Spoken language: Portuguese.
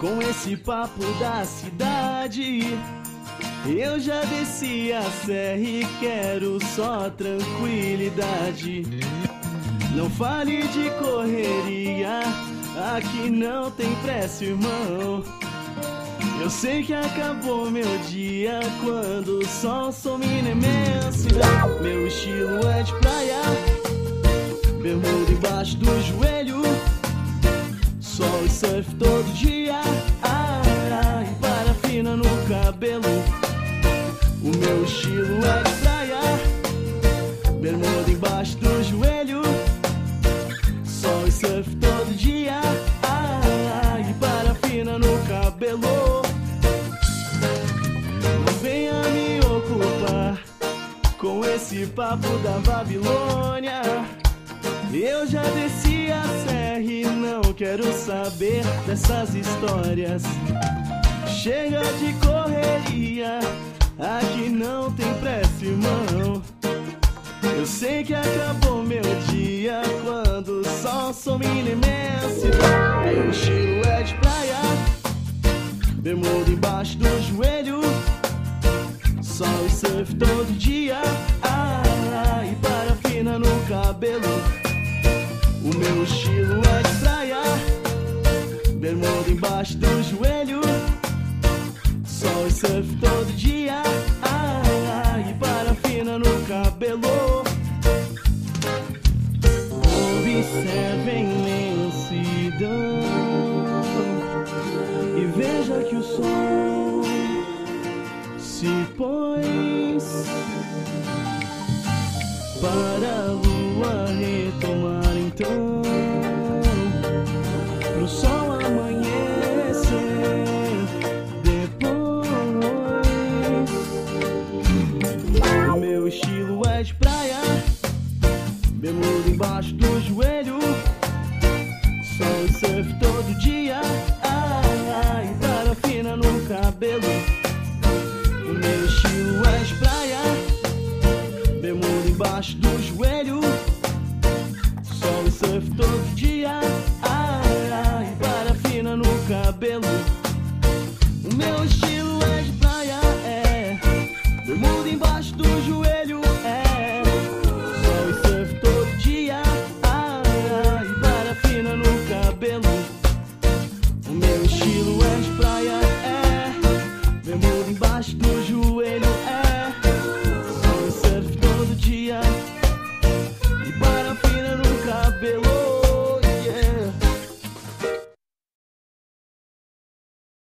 Com esse papo da cidade, eu já desci a serra e quero só tranquilidade. Não fale de correria, aqui não tem pressa, irmão. Eu sei que acabou meu dia quando o sol some na imensidão. Meu estilo é de praia, bermuda embaixo do joelho, sol e surf todo dia, e parafina no cabelo. O meu estilo é de praia, bermuda embaixo do joelho, sol e surf todo dia, e parafina no cabelo. Não venha me ocupar com esse papo da Babilônia. Eu já desci a serra e não quero saber dessas histórias. Chega de correria, aqui não tem pressa, irmão. Eu sei que acabou meu dia quando o sol some na imensidão. Meu estilo é de praia, bermuda embaixo do joelho, sol e surf todo dia, e parafina no cabelo. O meu estilo é de praia, bermuda embaixo do joelho, sol e surf todo dia, e parafina no cabelo. Observe a imensidão e veja que o sol se pôs para a lua retomar então, pro sol amanhecer depois. O meu estilo é de praia, bermuda embaixo do joelho, sol e surf todo dia, e parafina no cabelo. O meu estilo é de praia, bermuda embaixo do joelho, sol e surf todo dia, e parafina no cabelo.